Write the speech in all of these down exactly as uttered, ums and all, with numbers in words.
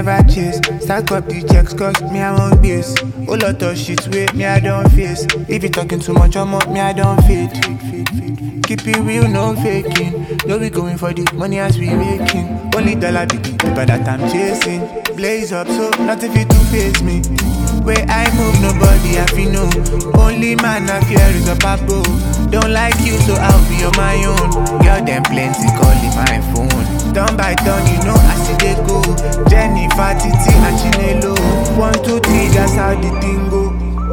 never chase. Stack up the checks cause me I want base. Whole lot of shit wait me I don't face. If you talking too much I'm up me I don't fade. Keep it real, no faking. No we going for the money as we making. Only dollar be the paper that I'm chasing. Blaze up so nothing fit to face me. Where I move nobody I feel no. Only man I fear is a papo. Don't like you so I'll be on my own. Girl them plenty calling my phone. Turn by turn you know I see they go. Jennifer, Titi and Chinelo. One, two, three that's how the thing go.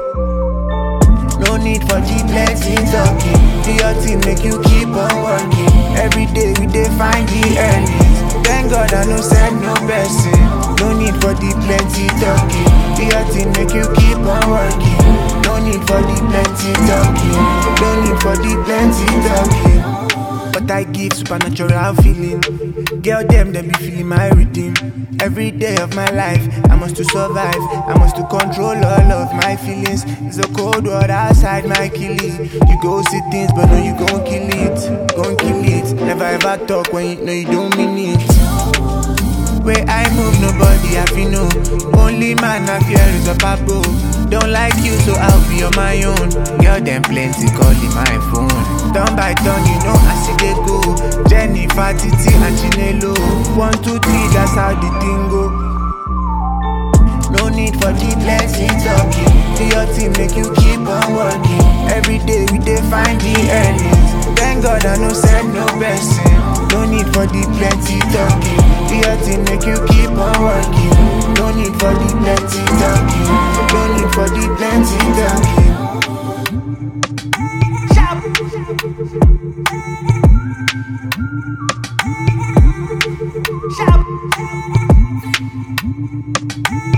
No need for G plenty talking. Do your thing make you keep on working. Every day we dey find the earnings. Thank God I no send no person. No need for the plenty talking. Do your thing make you keep on working. No need for the plenty talking. No need for the plenty talking. But I give supernatural feeling. Girl them they be feeling my rhythm. Every day of my life I must to survive. I must to control all of my feelings. It's a cold world outside my killie. You go see things but no you gon' kill it. Gon' kill it. Never ever talk when you know you don't mean it. Where I move nobody I feel no. Only man I fear is a papo. Don't like you so I'll be on my own. Girl them plenty calling my phone. Turn by turn you know I see they go. Jennifer, Titi and Chinelo. One, two, three that's how the thing go. No need for the plenty talking. Do your thing make you keep on working. Every day we dey find the earnings. Thank God I no send no person. No need for the plenty talking. Do your thing make you keep on working. No need for the plenty talking. No need for the plenty talking. Shop. Shop.